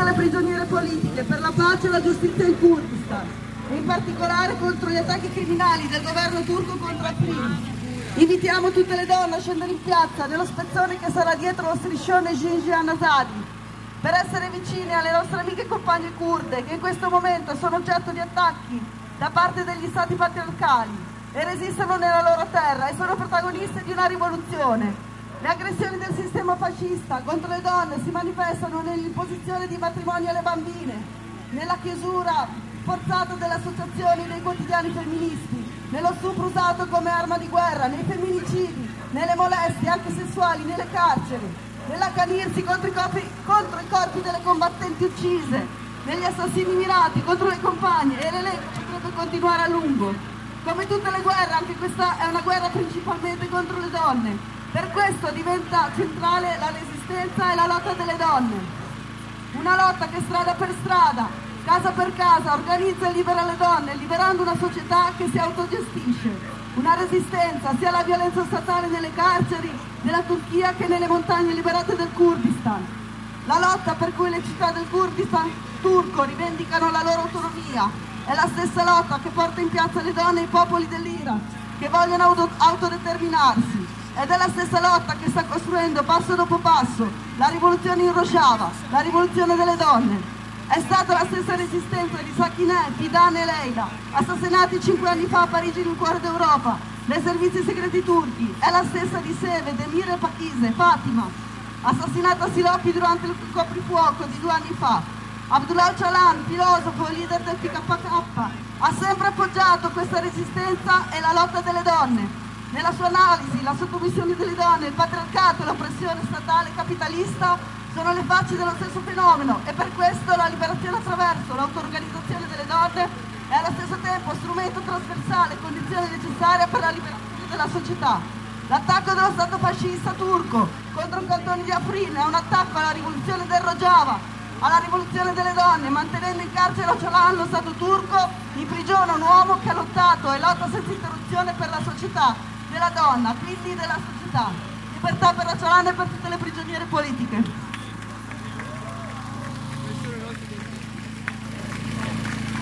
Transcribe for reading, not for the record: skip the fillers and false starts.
le prigioniere politiche, per la pace e la giustizia in Kurdistan, e in particolare contro gli attacchi criminali del governo turco contro Afrin. Invitiamo tutte le donne a scendere in piazza nello spezzone che sarà dietro lo striscione Xinjiang Azadi, per essere vicine alle nostre amiche e compagne kurde che in questo momento sono oggetto di attacchi da parte degli stati patriarcali e resistono nella loro terra e sono protagoniste di una rivoluzione. Le aggressioni del sistema fascista contro le donne si manifestano nell'imposizione di matrimoni alle bambine, nella chiusura forzata delle associazioni dei quotidiani femministi, nello stupro usato come arma di guerra, nei femminicidi, nelle molestie anche sessuali, nelle carceri, nell'accanirsi contro i corpi delle combattenti uccise, negli assassini mirati contro le compagne, e l'elenco potrebbe continuare a lungo. Come tutte le guerre, anche questa è una guerra principalmente contro le donne. Per questo diventa centrale la resistenza e la lotta delle donne. Una lotta che strada per strada, casa per casa, organizza e libera le donne, liberando una società che si autogestisce. Una resistenza sia alla violenza statale nelle carceri della Turchia che nelle montagne liberate del Kurdistan. La lotta per cui le città del Kurdistan turco rivendicano la loro autonomia è la stessa lotta che porta in piazza le donne e i popoli dell'Iran che vogliono autodeterminarsi. Ed è la stessa lotta che sta costruendo passo dopo passo la rivoluzione in Rojava, la rivoluzione delle donne. È stata la stessa resistenza di Sakineh, Fidan e Leila, assassinati 5 anni fa a Parigi nel cuore d'Europa, dai servizi segreti turchi. È la stessa di Seve, Demir e Pakise, Fatima, assassinata a Silopi durante il coprifuoco di 2 anni fa. Abdullah Öcalan, filosofo e leader del PKK, ha sempre appoggiato questa resistenza e la lotta delle donne. Nella sua analisi, la sottomissione delle donne, il patriarcato e l'oppressione statale capitalista sono le facce dello stesso fenomeno, e per questo la liberazione attraverso l'auto-organizzazione delle donne è allo stesso tempo strumento trasversale, condizione necessaria per la liberazione della società. L'attacco dello Stato fascista turco contro i cantoni di Afrin è un attacco alla rivoluzione del Rojava, alla rivoluzione delle donne, mantenendo in carcere Öcalan. Lo Stato turco imprigiona un uomo che ha lottato e lotta senza interruzione per la società della donna, quindi della società. Libertà per Öcalan e per tutte le prigioniere politiche.